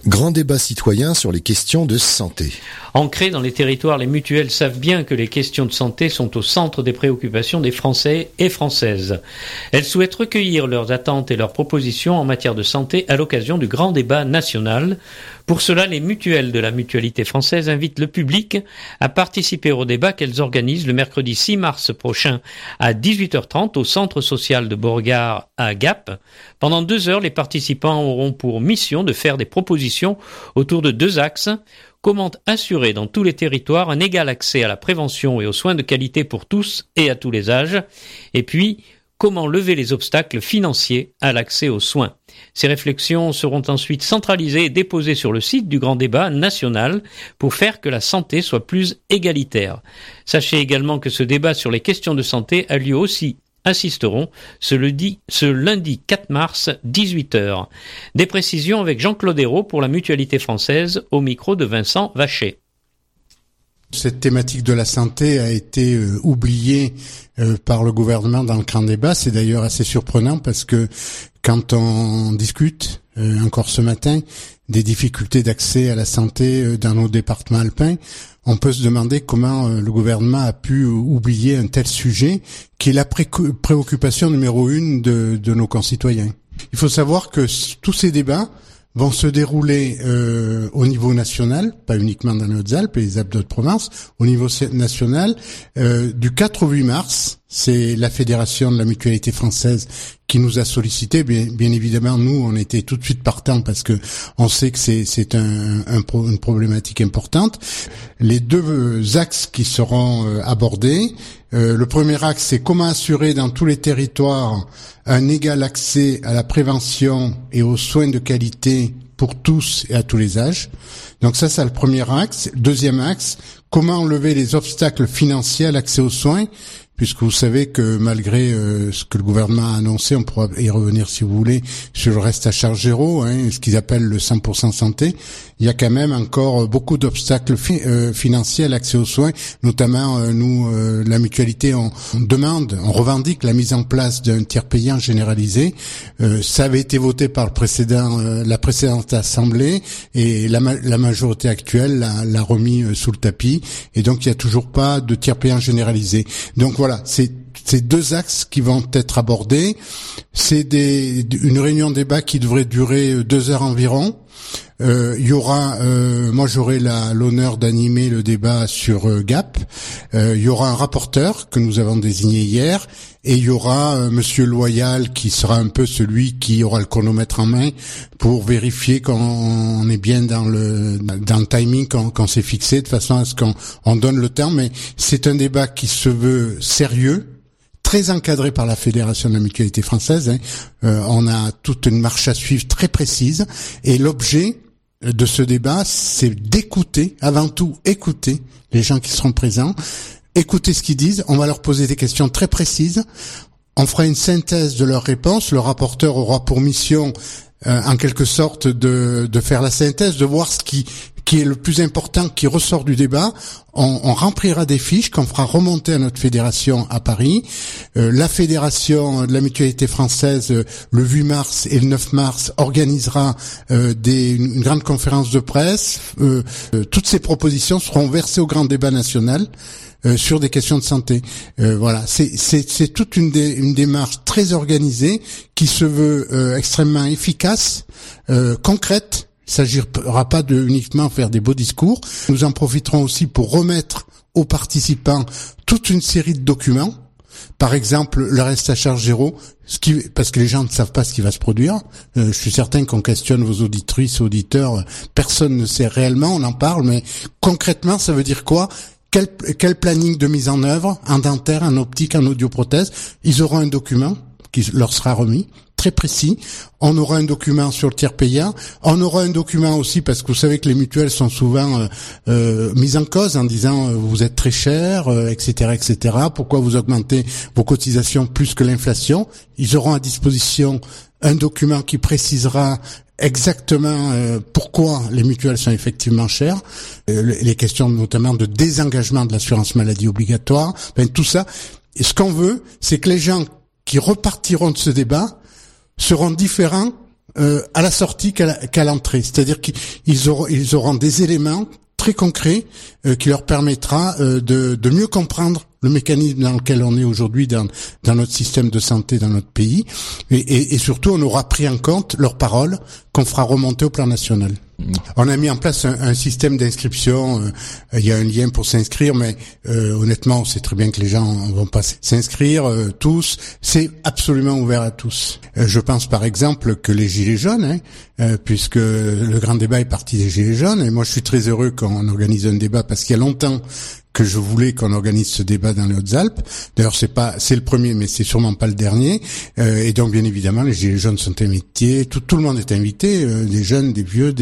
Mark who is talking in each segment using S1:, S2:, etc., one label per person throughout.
S1: Grand débat citoyen sur les questions de santé.
S2: Ancrées dans les territoires, les mutuelles savent bien que les questions de santé sont au centre des préoccupations des Français et Françaises. Elles souhaitent recueillir leurs attentes et leurs propositions en matière de santé à l'occasion du grand débat national. Pour cela, les mutuelles de la Mutualité française invitent le public à participer au débat qu'elles organisent le mercredi 6 mars prochain à 18h30 au centre social de Beauregard à Gap. Pendant 2 heures, les participants auront pour mission de faire des propositions autour de 2 axes. Comment assurer dans tous les territoires un égal accès à la prévention et aux soins de qualité pour tous et à tous les âges? Et puis, comment lever les obstacles financiers à l'accès aux soins? Ces réflexions seront ensuite centralisées et déposées sur le site du Grand Débat national pour faire que la santé soit plus égalitaire. Sachez également que ce débat sur les questions de santé a lieu aussi assisteront ce lundi 4 mars, 18h. Des précisions avec Jean-Claude Hérault pour la Mutualité française au micro de Vincent Vachet.
S3: Cette thématique de la santé a été oubliée par le gouvernement dans le grand débat. C'est d'ailleurs assez surprenant parce que quand on discute, encore ce matin, des difficultés d'accès à la santé dans nos départements alpins, on peut se demander comment le gouvernement a pu oublier un tel sujet qui est la préoccupation numéro 1 de nos concitoyens. Il faut savoir que tous ces débats vont se dérouler au niveau national, pas uniquement dans les Hautes-Alpes et les Alpes-de-Haute-Provence, au niveau national, du 4 au 8 mars. C'est la Fédération de la Mutualité française qui nous a sollicité. Bien évidemment, nous, on était tout de suite partants parce que on sait que c'est une problématique importante. Les 2 axes qui seront abordés. Le premier axe, c'est comment assurer dans tous les territoires un égal accès à la prévention et aux soins de qualité pour tous et à tous les âges. Donc ça, c'est le premier axe. Deuxième axe, comment enlever les obstacles financiers à l'accès aux soins, puisque vous savez que malgré ce que le gouvernement a annoncé, on pourra y revenir si vous voulez, sur le reste à charge zéro, ce qu'ils appellent le 100% santé, il y a quand même encore beaucoup d'obstacles financiers à l'accès aux soins, notamment nous, la mutualité, on revendique la mise en place d'un tiers payant généralisé. Ça avait été voté par la précédente assemblée et la majorité actuelle l'a remis sous le tapis, et donc il n'y a toujours pas de tiers payant généralisé. Donc voilà, c'est 2 axes qui vont être abordés. C'est une réunion de débat qui devrait durer 2 heures environ. Il y aura, moi j'aurai l'honneur d'animer le débat sur Gap. Il y aura un rapporteur que nous avons désigné hier, et il y aura Monsieur Loyal qui sera un peu celui qui aura le chronomètre en main pour vérifier qu'on est bien dans le timing qu'on s'est fixé, de façon à ce qu'on donne le temps. Mais c'est un débat qui se veut sérieux, très encadré par la Fédération de la Mutualité française. On a toute une marche à suivre très précise, et l'objet de ce débat, c'est d'écouter, avant tout écouter les gens qui seront présents, écouter ce qu'ils disent. On va leur poser des questions très précises, on fera une synthèse de leurs réponses. Le rapporteur aura pour mission en quelque sorte de faire la synthèse, de voir ce qui est le plus important qui ressort du débat. On remplira des fiches qu'on fera remonter à notre fédération à Paris. La fédération de la Mutualité française, le 8 mars et le 9 mars, organisera une grande conférence de presse. Toutes ces propositions seront versées au grand débat national sur des questions de santé. Voilà, c'est toute une démarche très organisée qui se veut extrêmement efficace, concrète. Il ne s'agira pas de uniquement faire des beaux discours. Nous en profiterons aussi pour remettre aux participants toute une série de documents. Par exemple, le reste à charge zéro, parce que les gens ne savent pas ce qui va se produire. Je suis certain qu'on questionne vos auditrices, auditeurs. Personne ne sait réellement, on en parle, mais concrètement, ça veut dire quoi ? Quel planning de mise en œuvre, en dentaire, en optique, en audioprothèse? Ils auront un document qui leur sera remis, très précis. On aura un document sur le tiers payant. On aura un document aussi, parce que vous savez que les mutuelles sont souvent mises en cause en disant vous êtes très cher, etc., etc. Pourquoi vous augmentez vos cotisations plus que l'inflation? Ils auront à disposition un document qui précisera exactement pourquoi les mutuelles sont effectivement chères, les questions notamment de désengagement de l'assurance maladie obligatoire, tout ça. Et ce qu'on veut, c'est que les gens qui repartiront de ce débat seront différents à la sortie qu'à l'entrée. C'est-à-dire qu'ils auront des éléments très concret qui leur permettra de mieux comprendre le mécanisme dans lequel on est aujourd'hui dans notre système de santé dans notre pays et surtout on aura pris en compte leurs paroles qu'on fera remonter au plan national. On a mis en place un système d'inscription, il y a un lien pour s'inscrire, mais honnêtement, on sait très bien que les gens vont pas s'inscrire tous. C'est absolument ouvert à tous. Je pense par exemple que les Gilets jaunes, puisque le grand débat est parti des Gilets jaunes, et moi je suis très heureux qu'on organise un débat parce qu'il y a longtemps que je voulais qu'on organise ce débat dans les Hautes-Alpes. D'ailleurs, c'est le premier, mais c'est sûrement pas le dernier. Et donc, bien évidemment, les Gilets jaunes sont invités. Tout le monde est invité, des jeunes, des vieux,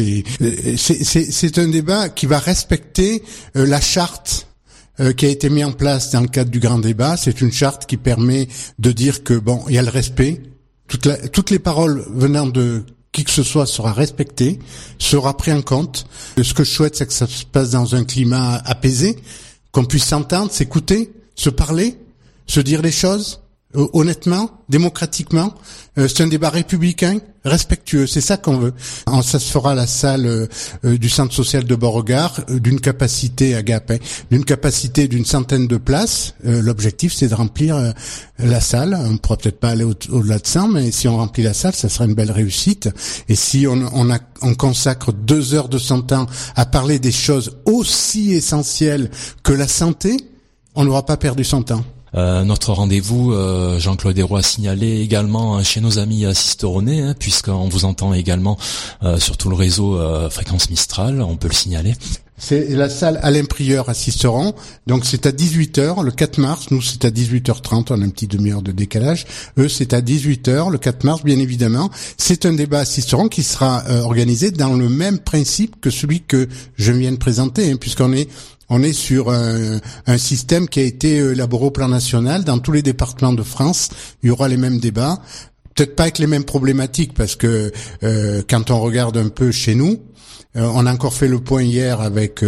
S3: c'est un débat qui va respecter la charte qui a été mise en place dans le cadre du grand débat. C'est une charte qui permet de dire que bon, il y a le respect. Toutes les paroles venant de qui que ce soit sera respecté, sera pris en compte. Ce que je souhaite, c'est que ça se passe dans un climat apaisé, qu'on puisse s'entendre, s'écouter, se parler, se dire les choses, honnêtement, démocratiquement. C'est un débat républicain, respectueux, c'est ça qu'on veut. Ça se fera à la salle du centre social de Beauregard, d'une capacité à Gap, d'une capacité d'une 100aine de places. L'objectif, c'est de remplir la salle. On ne pourra peut-être pas aller au-delà de 100, mais si on remplit la salle, ça sera une belle réussite. Et si on consacre 2 heures de son temps à parler des choses aussi essentielles que la santé, on n'aura pas perdu son temps.
S4: Notre rendez-vous, Jean-Claude Ayrault a signalé également chez nos amis à Sisteronnet, puisqu'on vous entend également sur tout le réseau Fréquence Mistral, on peut le signaler.
S3: C'est la salle Alain Prieur à Sisteron, donc c'est à 18h le 4 mars, nous c'est à 18h30, on a une petite demi-heure de décalage, eux c'est à 18h le 4 mars bien évidemment. C'est un débat à Sisteron qui sera organisé dans le même principe que celui que je viens de présenter, puisqu'on est sur un système qui a été élaboré au plan national. Dans tous les départements de France, il y aura les mêmes débats. Peut-être pas avec les mêmes problématiques, parce que quand on regarde un peu chez nous, on a encore fait le point hier avec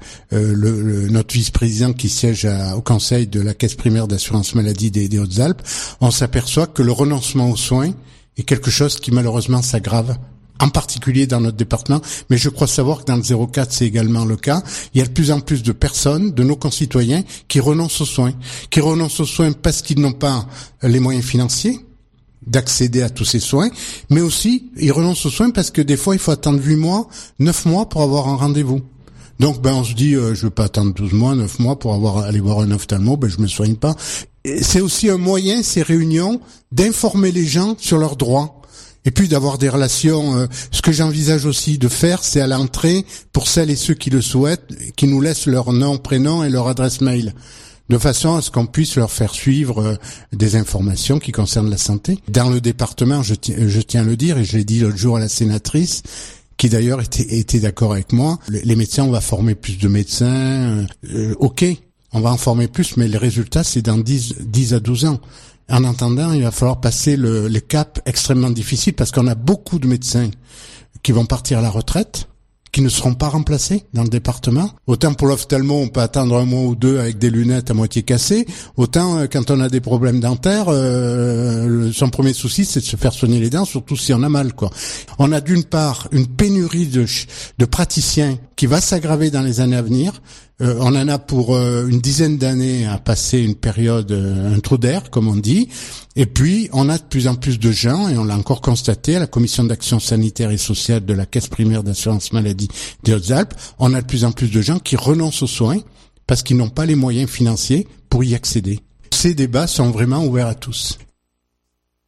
S3: notre vice-président qui siège au conseil de la Caisse primaire d'assurance maladie des Hautes-Alpes. On s'aperçoit que le renoncement aux soins est quelque chose qui malheureusement s'aggrave, en particulier dans notre département, mais je crois savoir que dans le 04, c'est également le cas. Il y a de plus en plus de personnes, de nos concitoyens, qui renoncent aux soins parce qu'ils n'ont pas les moyens financiers d'accéder à tous ces soins, mais aussi, ils renoncent aux soins parce que des fois, il faut attendre 8 mois, 9 mois pour avoir un rendez-vous. Donc, on se dit, je veux pas attendre 12 mois, 9 mois pour aller voir un ophtalmo, je me soigne pas. Et c'est aussi un moyen, ces réunions, d'informer les gens sur leurs droits. Et puis d'avoir des relations, ce que j'envisage aussi de faire, c'est à l'entrée, pour celles et ceux qui le souhaitent, qui nous laissent leur nom, prénom et leur adresse mail, de façon à ce qu'on puisse leur faire suivre des informations qui concernent la santé. Dans le département, je tiens à le dire, et je l'ai dit l'autre jour à la sénatrice, qui d'ailleurs était d'accord avec moi, les médecins, on va former plus de médecins, ok, on va en former plus, mais les résultats, c'est dans 10 à 12 ans. En attendant, il va falloir passer le cap extrêmement difficile parce qu'on a beaucoup de médecins qui vont partir à la retraite, qui ne seront pas remplacés dans le département. Autant pour l'ophtalmo, on peut attendre 1 mois ou 2 avec des lunettes à moitié cassées. Autant quand on a des problèmes dentaires, son premier souci, c'est de se faire soigner les dents, surtout si on a mal, quoi. On a d'une part une pénurie de praticiens qui va s'aggraver dans les années à venir. On en a pour une dizaine d'années à passer une période, un trou d'air, comme on dit. Et puis, on a de plus en plus de gens, et on l'a encore constaté à la Commission d'action sanitaire et sociale de la Caisse primaire d'assurance maladie des Hautes-Alpes, on a de plus en plus de gens qui renoncent aux soins parce qu'ils n'ont pas les moyens financiers pour y accéder. Ces débats sont vraiment ouverts à tous.